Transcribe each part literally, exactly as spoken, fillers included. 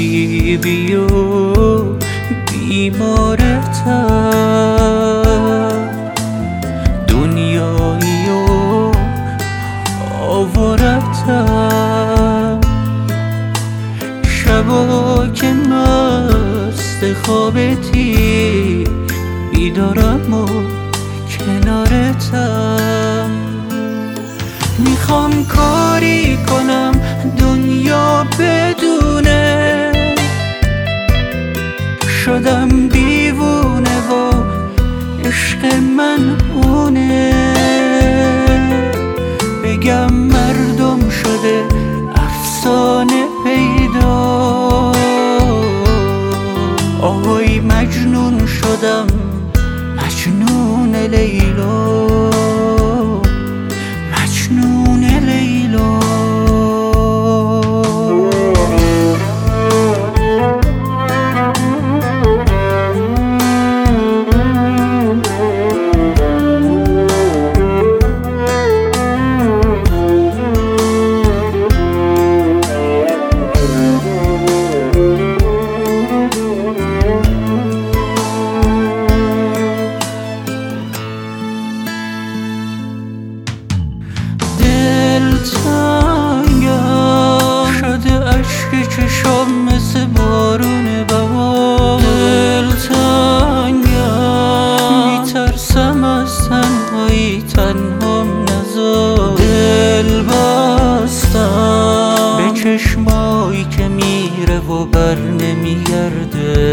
طبیبی و بیمارتم، دنیایی و آوارتم، شبا که مست خوابتی بیدارم و کنارتم. میخوام کاری کنم دنیا بدونه شدم دیوونه و عشق من اونه، بگم مردم شده افسانه پیدا، آهای مجنون شدم مجنون لیلا، مجنون لیلا. دلتنگم شده عشق چشام مثل بارون بهار، دلتنگم میترسم از تنهایی تنهام نذار، دل بستم به چشمایی که میره و بر نمیگرده،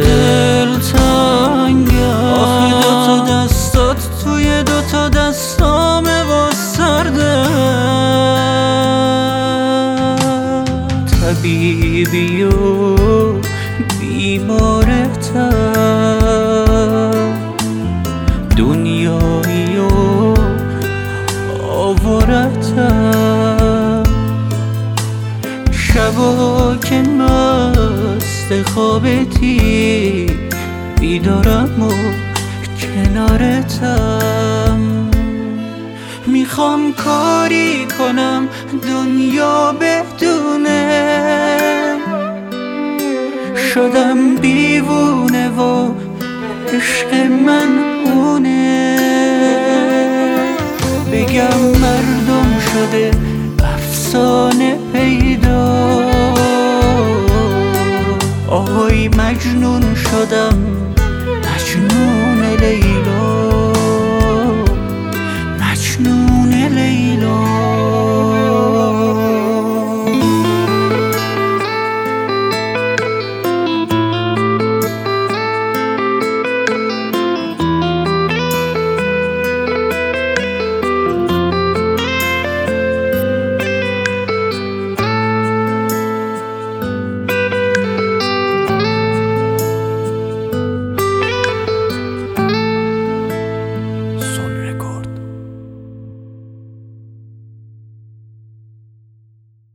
دلتنگم آخه دوتا دستات توی دوتا دستامه و سرده، طبیبی و بیمارتم، دنیایی و آوارتم، شبا که مست خوابتی بیدارم و کنارتم. میخوام کاری کنم دنیا بدونه شدم دیوونه و عشق من اونه، بگم مردم شده افسانه پیدا، آهای مجنون شدم